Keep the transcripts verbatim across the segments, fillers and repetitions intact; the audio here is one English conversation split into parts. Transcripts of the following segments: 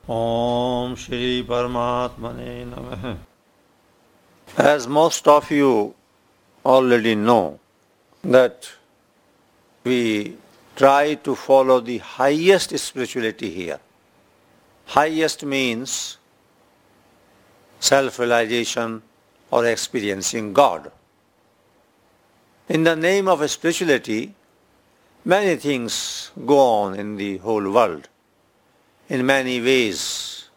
Om Shri Paramatmane Namah. As most of you already know, that we try to follow the highest spirituality here. Highest means self-realization or experiencing God. In the name of spirituality, many things go on in the whole world, in many ways,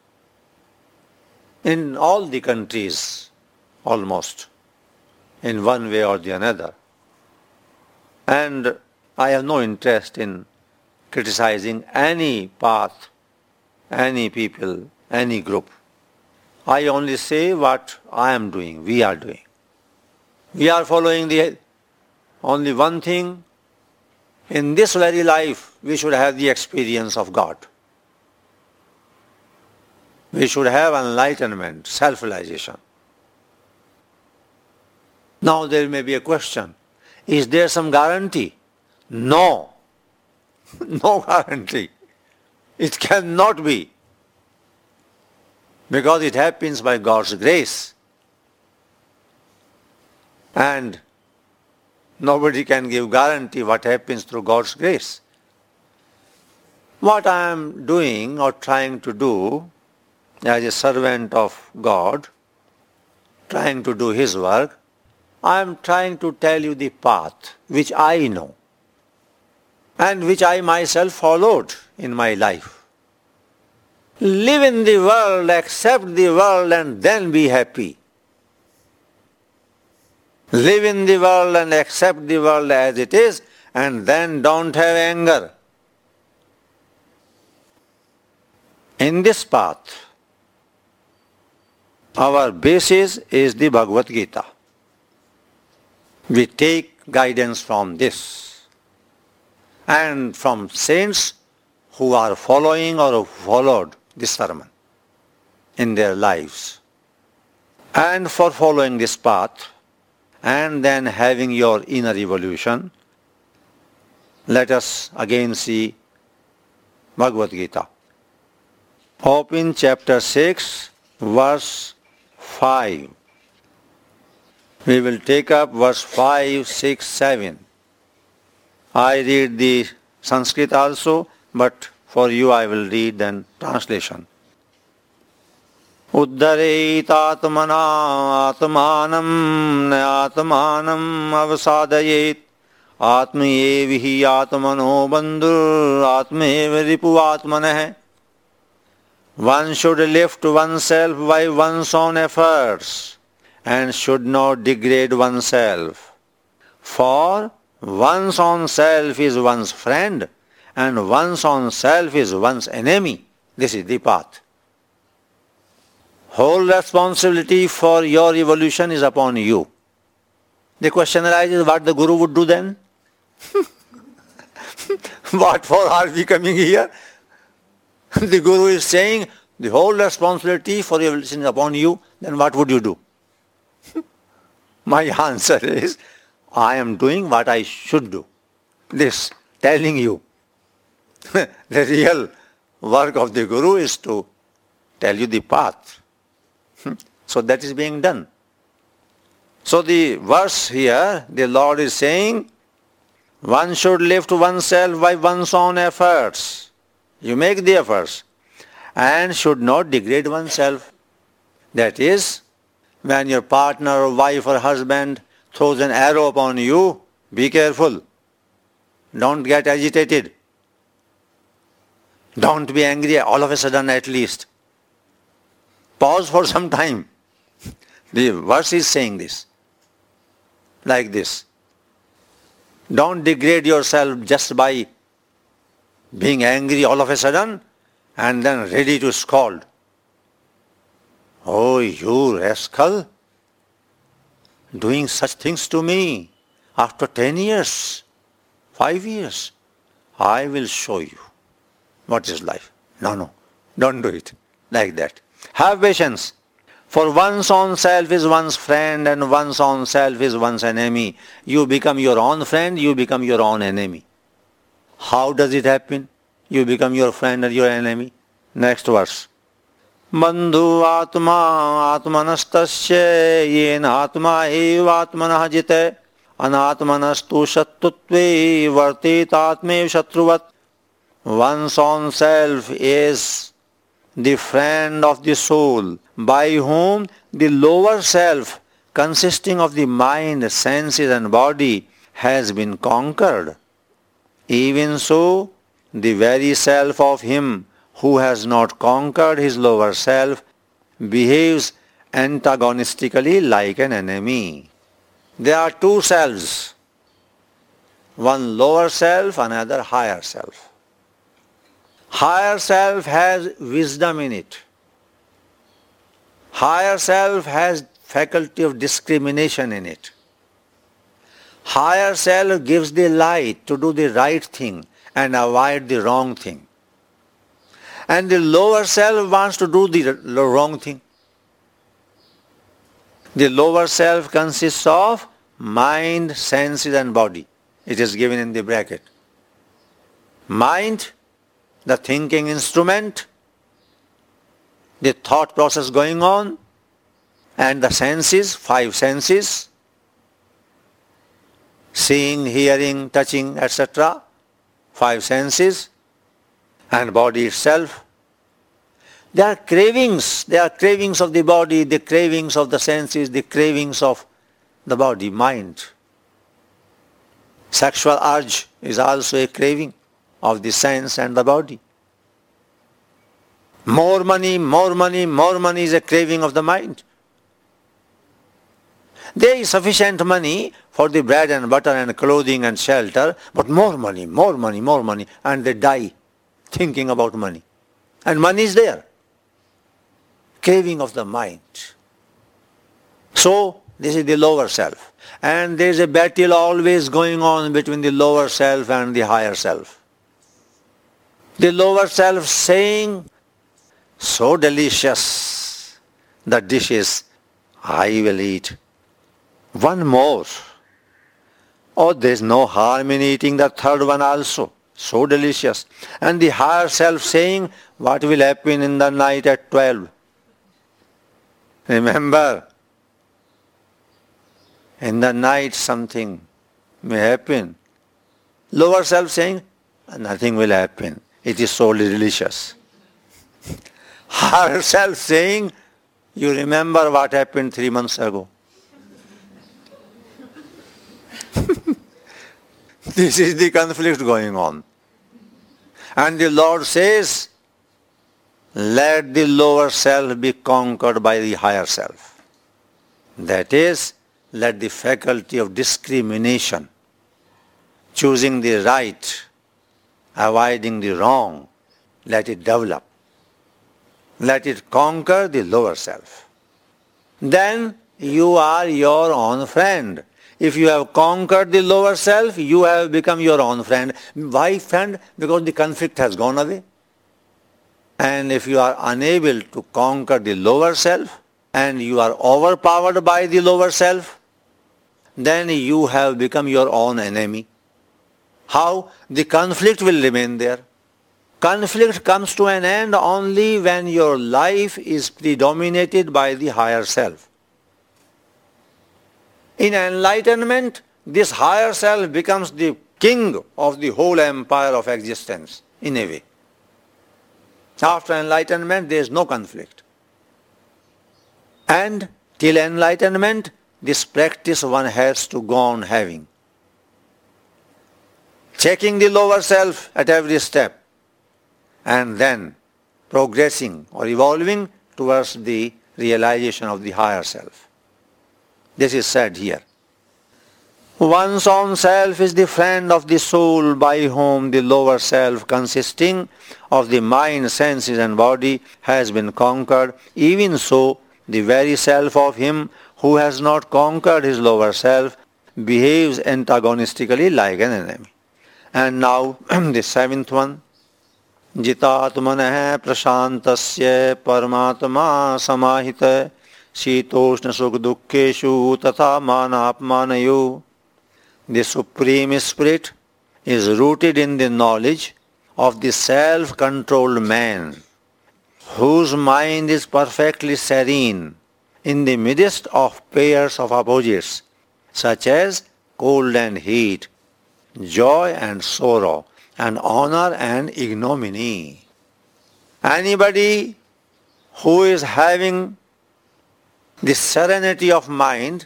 in all the countries almost, in one way or the another. And I have no interest in criticizing any path, any people, any group. I only say what I am doing, we are doing. We are following the only one thing. In this very life, we should have the experience of God. We should have enlightenment, self-realization. Now there may be a question. Is there some guarantee? No. No guarantee. It cannot be. Because it happens by God's grace. And nobody can give guarantee what happens through God's grace. What I am doing or trying to do as a servant of God, trying to do His work, I am trying to tell you the path which I know and which I myself followed in my life. Live in the world, accept the world, and then be happy. Live in the world and accept the world as it is, and then don't have anger. In this path, our basis is the Bhagavad Gita. We take guidance from this and from saints who are following or who followed this sermon in their lives. And for following this path and then having your inner evolution, let us again see Bhagavad Gita. Open chapter six, verse five. We will take up verse five, six, seven. I read the Sanskrit also, but for you I will read the translation. Uddhareit atmana atmanam atmanam avasadayet atmayevihi atmano bandhur atmayev ripu atmanah. One should lift oneself by one's own efforts and should not degrade oneself. For one's own self is one's friend and one's own self is one's enemy. This is the path. Whole responsibility for your evolution is upon you. The question arises, what the Guru would do then? What for are we coming here? The Guru is saying, the whole responsibility for your evolution is upon you, then what would you do? My answer is, I am doing what I should do. This, telling you. The real work of the Guru is to tell you the path. So that is being done. So the verse here, the Lord is saying, one should lift oneself by one's own efforts. You make the efforts. And should not degrade oneself. That is, when your partner or wife or husband throws an arrow upon you, be careful. Don't get agitated. Don't be angry all of a sudden at least. Pause for some time. The verse is saying this. Like this. Don't degrade yourself just by being angry all of a sudden and then ready to scold. Oh, you rascal, doing such things to me after ten years, five years. I will show you what is life. No, no, don't do it like that. Have patience. For one's own self is one's friend and one's own self is one's enemy. You become your own friend, you become your own enemy. How does it happen? You become your friend or your enemy? Next verse. Bandhu atma atmanastasya yena atma eva atmanah jite anatmanastu shattutve vartit atmev shatruvat. One's own self is the friend of the soul, by whom the lower self, consisting of the mind, senses and body, has been conquered. Even so, the very self of him who has not conquered his lower self behaves antagonistically like an enemy. There are two selves, one lower self, another higher self. Higher self has wisdom in it. Higher self has faculty of discrimination in it. Higher self gives the light to do the right thing and avoid the wrong thing. And the lower self wants to do the wrong thing. The lower self consists of mind, senses and body. It is given in the bracket. Mind, the thinking instrument, the thought process going on, and the senses, five senses, seeing, hearing, touching, et cetera, five senses, and body itself. There are cravings, there are cravings of the body, the cravings of the senses, the cravings of the body, mind. Sexual urge is also a craving of the sense and the body. More money, more money, more money is a craving of the mind. There is sufficient money for the bread and butter and clothing and shelter, but more money, more money, more money, and they die thinking about money. And money is there. Craving of the mind. So, this is the lower self. And there is a battle always going on between the lower self and the higher self. The lower self saying, so delicious, the dishes, I will eat. One more. Oh, there is no harm in eating the third one also. So delicious. And the higher self saying, what will happen in the night at twelve? Remember, in the night something may happen. Lower self saying, nothing will happen. It is so delicious. Higher self saying, you remember what happened three months ago. This is the conflict going on. And the Lord says, let the lower self be conquered by the higher self. That is, let the faculty of discrimination, choosing the right, avoiding the wrong, let it develop. Let it conquer the lower self. Then you are your own friend. If you have conquered the lower self, you have become your own friend. Why friend? Because the conflict has gone away. And if you are unable to conquer the lower self, and you are overpowered by the lower self, then you have become your own enemy. How? The conflict will remain there. Conflict comes to an end only when your life is predominated by the higher self. In enlightenment, this higher self becomes the king of the whole empire of existence, in a way. After enlightenment, there is no conflict. And till enlightenment, this practice one has to go on having. Checking the lower self at every step, and then progressing or evolving towards the realization of the higher self. This is said here. One's own self is the friend of the soul, by whom the lower self, consisting of the mind, senses and body, has been conquered. Even so, the very self of him who has not conquered his lower self behaves antagonistically like an enemy. And now the seventh one. Jitatmanah prashantasya paramatma samahita Shitoshna sukh dukkeshu tatha manapmanayo. The Supreme Spirit is rooted in the knowledge of the self-controlled man, whose mind is perfectly serene in the midst of pairs of opposites, such as cold and heat, joy and sorrow, and honor and ignominy. Anybody who is having the serenity of mind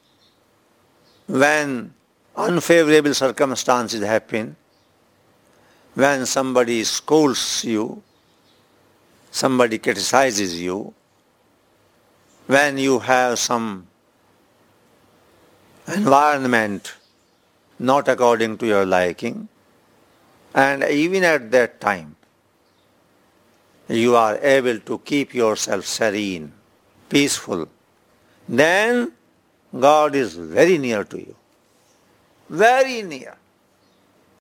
when unfavorable circumstances happen, when somebody scolds you, somebody criticizes you, when you have some environment not according to your liking, and even at that time, you are able to keep yourself serene, peaceful, then God is very near to you. Very near.